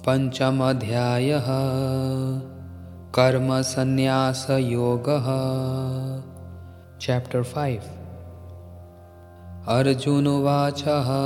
पंचमोऽध्यायः कर्मसन्न्यासयोगः। Chapter 5. अर्जुनोवाच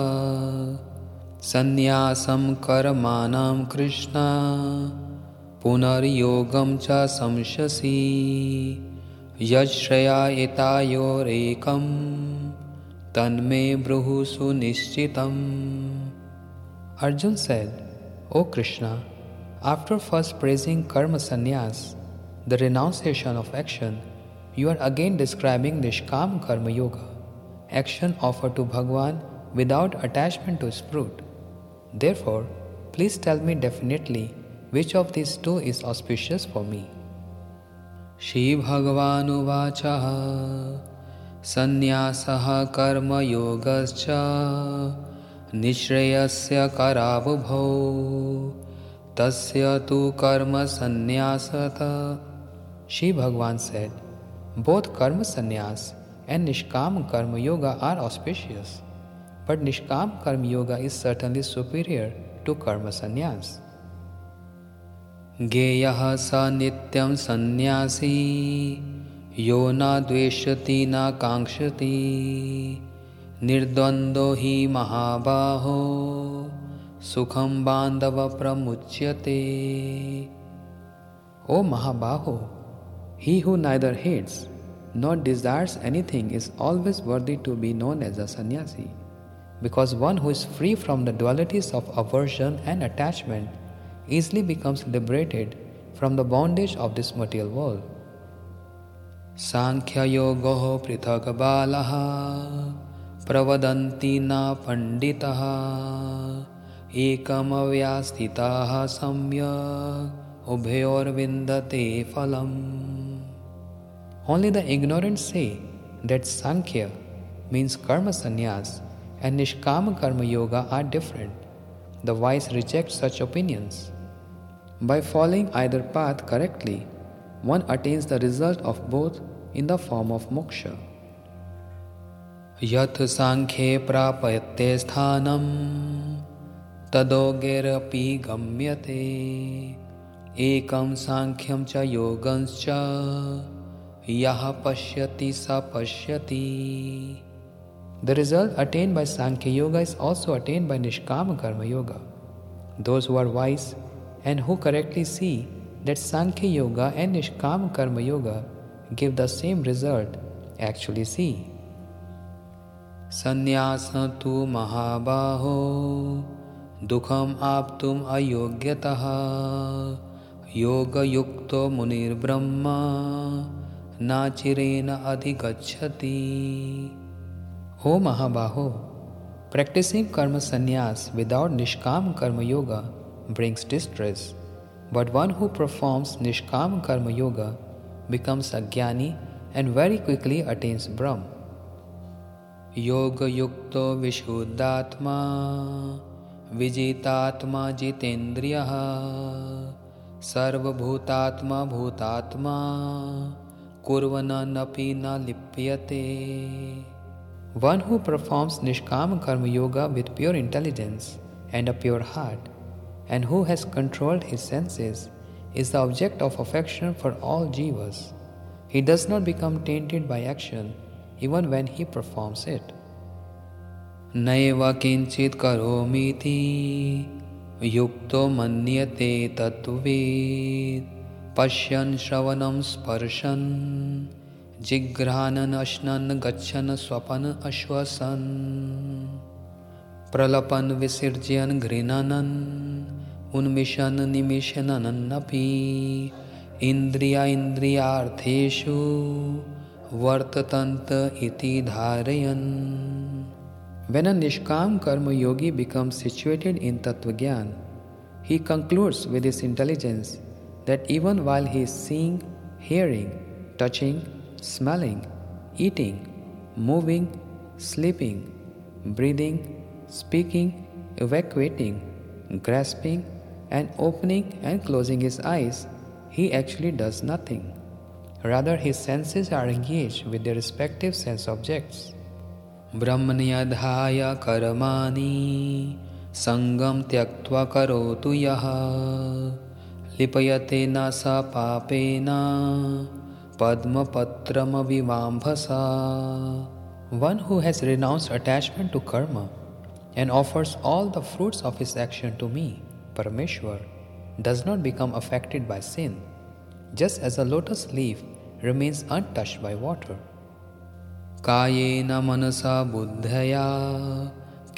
सन्न्यासं कर्माणां Krishna पुनर्योगं च संशसि यच्छ्रया एतयोरेकं तन्मे ब्रूहि सुनिश्चितम्. Arjun said, O Krishna, after first praising karma sannyas, the renunciation of action, you are again describing Nishkam Karma Yoga, action offered to Bhagwan without attachment to his fruit. Therefore, please tell me definitely which of these two is auspicious for me. Shri Bhagavan Uvacha Sannyasaha Karma Yogascha Nishreyasya Karabhau Tasya tu Karma Sannyasata. Shri Bhagavan said, both Karma Sannyas and Nishkam Karma Yoga are auspicious, but Nishkam Karma Yoga is certainly superior to Karma Sannyas. Geyaha sa nityam sannyasi yo na dveshati na kankshati nirdvando hi mahabaho sukham bandhava pramuchyate. O Mahabaho, he who neither hates nor desires anything is always worthy to be known as a sannyasi, because one who is free from the dualities of aversion and attachment easily becomes liberated from the bondage of this material world. Sankhya yogo prithak balaha pravadanti na panditaha ekam avyastitaha samyak ubhayor vindate phalam. Only the ignorant say that Sankhya means karma sannyas and Nishkama karma yoga are different. The wise reject such opinions. By following either path correctly, one attains the result of both in the form of moksha. Yat Sankhye prapayate sthanam tadogerapi gamyate ekam Sankhyam cha yogans cha yaha pashyati sa pashyati. The result attained by Sankhya Yoga is also attained by Nishkama Karma Yoga. Those who are wise and who correctly see that Sankhya Yoga and Nishkama Karma Yoga give the same result actually see. Sannyasa tu mahabaho dukham aptum ayogyataha yoga yukto munir brahma nachirena adhigacchati. O Mahabaho, practicing karma sannyas without Nishkam Karma Yoga brings distress, but one who performs Nishkam Karma Yoga becomes a jnani and very quickly attains Brahm. Yoga yukto vishuddhatma vijitatma jitendriyaha sarva bhutatma bhutatma kurvana napi na lipyate. One who performs Nishkama Karma Yoga with pure intelligence and a pure heart, and who has controlled his senses, is the object of affection for all jivas. He does not become tainted by action even when he performs it. Naiva kinchit karomiti yukto manyate tattvavid pashyan shravanam sparshan Jighranan ashnan gachan swapan ashwasan Pralapan visirjyan grinanan Unmishan nimishanan api Indriya indriyartheshu Vartatanta iti dharayan. When a Nishkam Karma Yogi becomes situated in Tattvagyan, he concludes with his intelligence that even while he is seeing, hearing, touching, smelling, eating, moving, sleeping, breathing, speaking, evacuating, grasping, and opening and closing his eyes, he actually does nothing. Rather, his senses are engaged with their respective sense objects. Brahmanyadhaya karmani Sangam tyaktva karotu yaha lipayate na sa papena padma patrama vivambhasa. One who has renounced attachment to karma and offers all the fruits of his action to me, Parameshwar, does not become affected by sin, just as a lotus leaf remains untouched by water. Kayena manasa buddhaya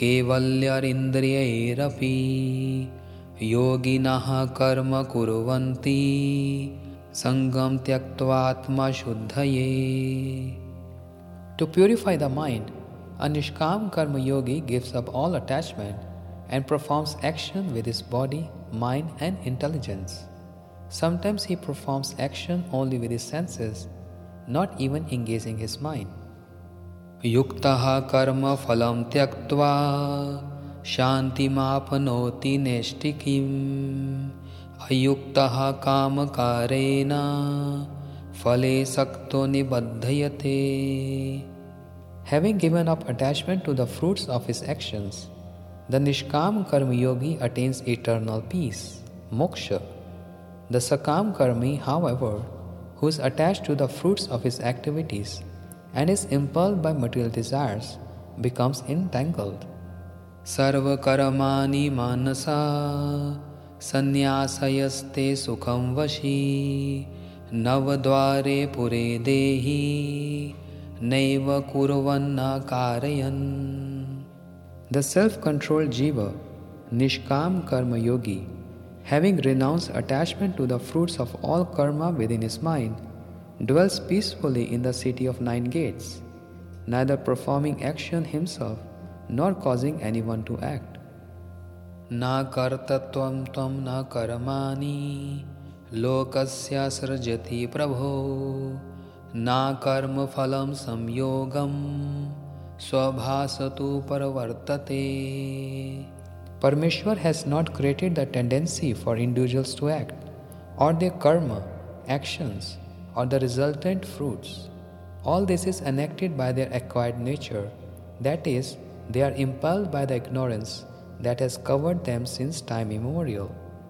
kevalyarindriyairapi yoginaha karma kurvanti sangam tyaktva shuddhaye. To purify the mind, a Nishkam Karma Yogi gives up all attachment and performs action with his body, mind and intelligence. Sometimes he performs action only with his senses, not even engaging his mind. Yuktaha karma phalam tyaktva shantimapnoti neshtikim ayuktaha kamakarena phale sakto nibaddhayate. Having given up attachment to the fruits of his actions, the Nishkam Karma Yogi attains eternal peace, moksha. The Sakam Karmi, however, who is attached to the fruits of his activities and is impelled by material desires, becomes entangled. Sarva karamani manasa sanyasayaste sukham vashi navadvare pure dehi naiva kurvanna karayan. The self-controlled jiva, Nishkam Karma Yogi, having renounced attachment to the fruits of all karma within his mind, dwells peacefully in the city of 9 gates, neither performing action himself nor causing anyone to act. Na kartatvam tvam na karmani lokasya srajati prabho na karma phalam samyogam swabhasatu paravartate. Parmeshwar has not created the tendency for individuals to act, or their karma, actions, or the resultant fruits. All this is enacted by their acquired nature, that is, they are impelled by the ignorance that has covered them since time immemorial.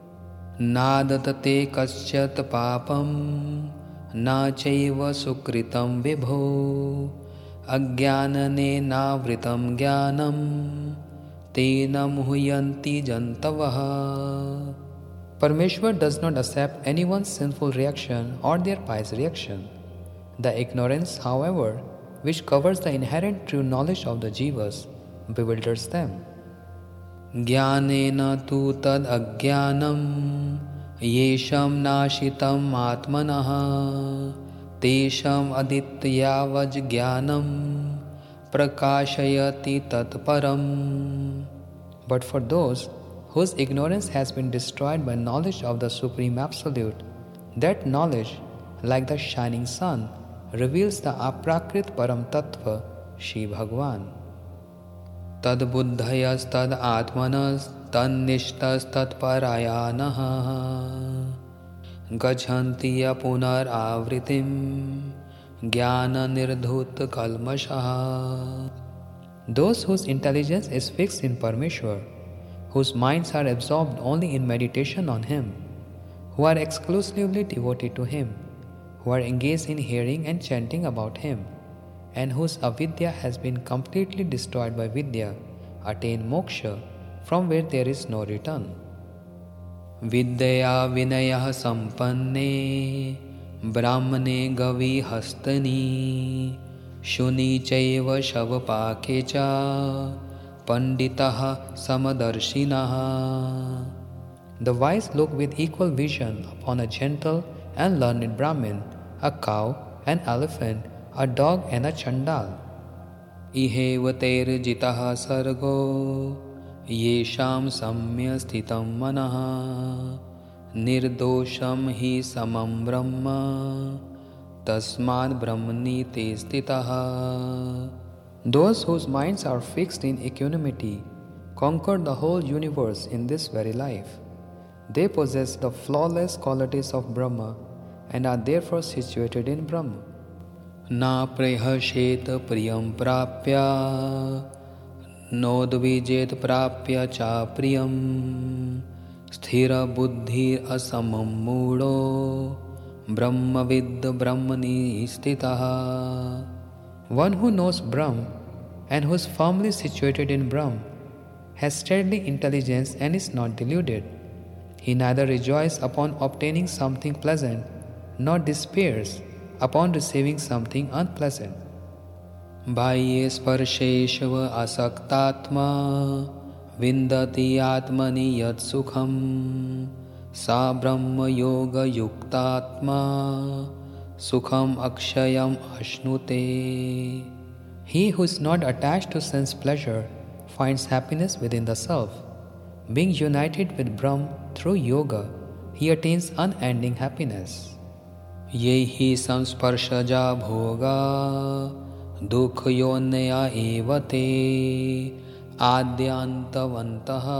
Nadatate kasyat papam na chaiva sukritam vibho ajnanane navritam jnanam tena muhyanti jantavaha. Parmeshwar does not accept anyone's sinful reaction or their pious reaction. The ignorance, however, which covers the inherent true knowledge of the jivas, bewilders them. Jnanena tu tad ajnanam yesham nashitam atmanaha tesham aditya vajjnanam prakashayati tatparam. But for those whose ignorance has been destroyed by knowledge of the Supreme Absolute, that knowledge, like the shining sun, reveals the aprakrit param tattva, Shri Bhagwan. Tad buddhayas tad atmanas tad nishtas tad parayanaha gachantiya punar avritim jnana nirdhut kalmashaha. Those whose intelligence is fixed in Parmeshwar, whose minds are absorbed only in meditation on Him, who are exclusively devoted to Him, who are engaged in hearing and chanting about Him, and whose avidya has been completely destroyed by vidya, attain moksha, from where there is no return. Vidyaya vinaya sampanne brahmane gavi hastani shuni chaiva shavapake cha panditaha samadarshinaha. The wise look with equal vision upon a gentle and learned Brahmin, a cow, an elephant, a dog and a chandal. Ihevater jitaha sargo yesham samya sthitam manaha nirdosham hi samam brahma tasmad brahmani te stitaha. Those whose minds are fixed in equanimity conquer the whole universe in this very life. They possess the flawless qualities of Brahma and are therefore situated in Brahma. Na prehashet priyam prapya नोद्विजेत प्राप्य च प्रियं स्थिरबुद्धिः असमं मूढो ब्रह्मविद् ब्रह्मणि स्थितः. One who knows Brahm and who is firmly situated in Brahm has steady intelligence and is not deluded. He neither rejoices upon obtaining something pleasant nor despairs upon receiving something unpleasant. बाह्ये स्पर्शेष्व असक्तात्मा विन्दति आत्मनि यत् सुखं सा ब्रह्मयोगयुक्तात्मा सुखम अक्षयम अश्नुते. He who is not attached to sense pleasure finds happiness within the self. Being united with Brahm through yoga, he attains unending happiness. Ye hi samsparshaja bhoga dukhyonaya evate adyantavantaha.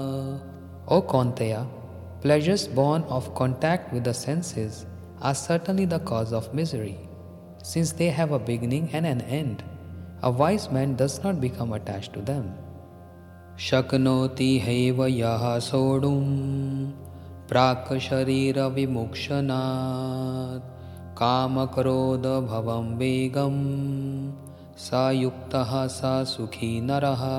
O Kaunteya, pleasures born of contact with the senses are certainly the cause of misery, since they have a beginning and an end. A wise man does not become attached to them. Shaknoti haiva yaha sodum prak sharira vimukshanat kama krodha bhavam vegam sa yuktaha sa sukhi naraha.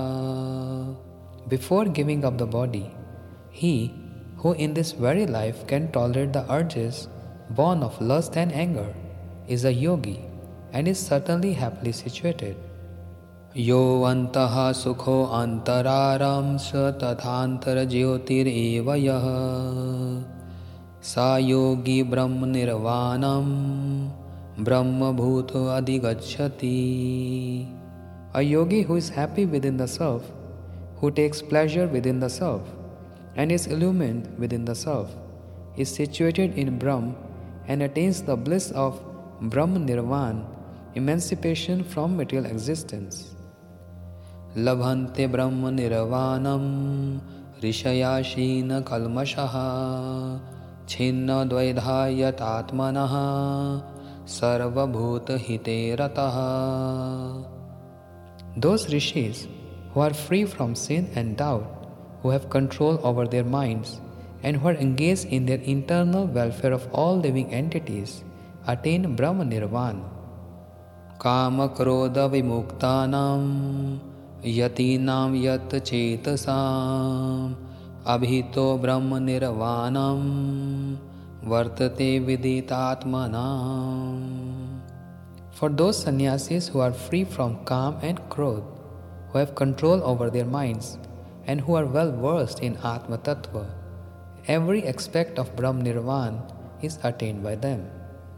Before giving up the body, he who in this very life can tolerate the urges born of lust and anger is a yogi and is certainly happily situated. Yo antaha sukho antararam sa tathantara jyotir eva yah sa yogi brahma nirvanam brahma bhuto adhigacchati. A yogi who is happy within the self, who takes pleasure within the self, and is illumined within the self, is situated in Brahm and attains the bliss of Brahma Nirvan, emancipation from material existence. Labhante Brahma Nirvanam Rishayashina Kalmashaha Chinna Dvaidhayat Atmanaha Sarvabhuta Hite Rataha. Those rishis who are free from sin and doubt, who have control over their minds, and who are engaged in their internal welfare of all living entities, attain Brahma Nirvana. Kama Krodha Vimuktanam Yatinam Yat Chetasam Abhito Brahma Nirvanam Vartate Viditatmanam. For those sannyasis who are free from Kam and Krodh, who have control over their minds, and who are well versed in Atma Tattva, every aspect of Brahm Nirvan is attained by them.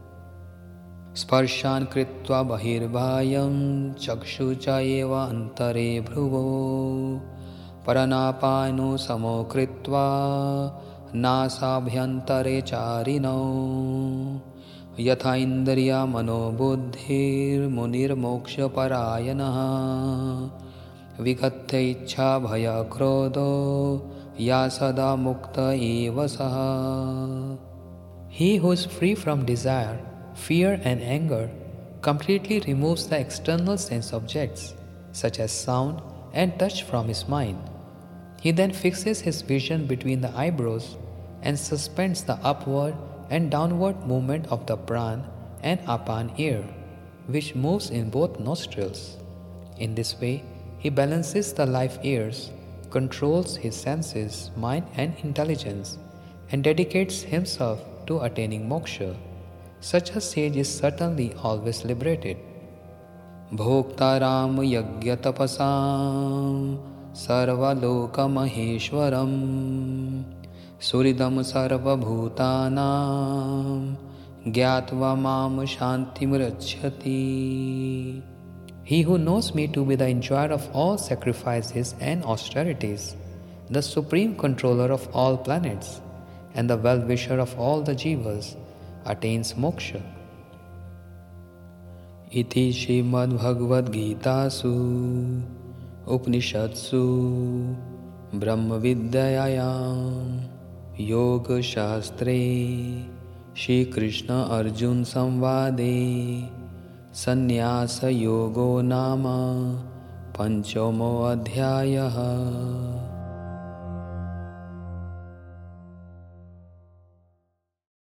Sparshan kritva bahirvayam chakshu chayeva antare bhruvo paranapano samo kritva nasabhyantare charino yatha indriya mano buddhir munir moksha parayanaha vikatya ichha bhaya krodho ya sada mukta eva saha. He who is free from desire, fear and anger completely removes the external sense objects such as sound and touch from his mind. He then fixes his vision between the eyebrows and suspends the upward and downward movement of the pran and apan air, which moves in both nostrils. In this way, he balances the life airs, controls his senses, mind and intelligence, and dedicates himself to attaining moksha. Such a sage is certainly always liberated. Bhoktaram yajna tapasam sarvaloka maheshwaram suridam sarva bhutanam gyatva mam shantim rachyati. He who knows me to be the enjoyer of all sacrifices and austerities, the supreme controller of all planets, and the well-wisher of all the jivas, attains moksha. Iti Srimad Bhagavad Gitasu Upanishadsu Brahma Vidyayam Yoga Shastre Shri Krishna Arjun Samvade Sannyasa Yogo Nama Panchamo Adhyayah.